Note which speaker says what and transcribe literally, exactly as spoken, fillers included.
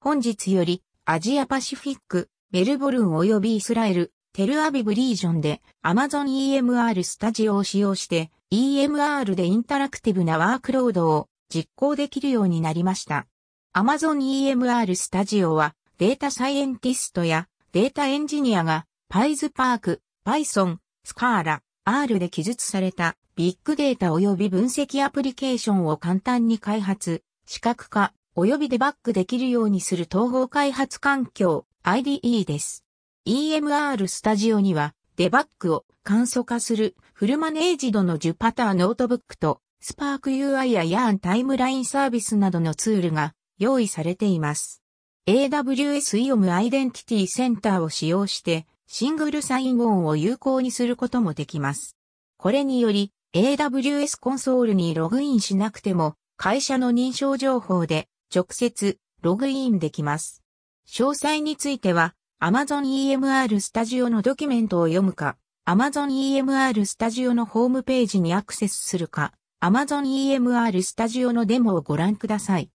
Speaker 1: 本日よりアジアパシフィック、メルボルン及びイスラエル、テルアビブリージョンで Amazon イーエムアール スタジオを使用して イーエムアール でインタラクティブなワークロードを実行できるようになりました。Amazon イーエムアール スタジオはデータサイエンティストやデータエンジニアが PySpark、Python、Scala、R で記述されたビッグデータ及び分析アプリケーションを簡単に開発、視覚化及びデバッグできるようにする統合開発環境 アイディーイー です。イーエムアール スタジオにはデバッグを簡素化するフルマネージドのジュパターノートブックと Spark ユーアイ や Yarn タイムラインサービスなどのツールが用意されています。エーダブリューエス イオム アイデンティティセンターを使用してシングルサインオンを有効にすることもできます。これにより エーダブリューエス コンソールにログインしなくても会社の認証情報で直接ログインできます。詳細については Amazon イーエムアール スタジオのドキュメントを読むか、Amazon イーエムアール スタジオのホームページにアクセスするか、Amazon イーエムアール スタジオのデモをご覧ください。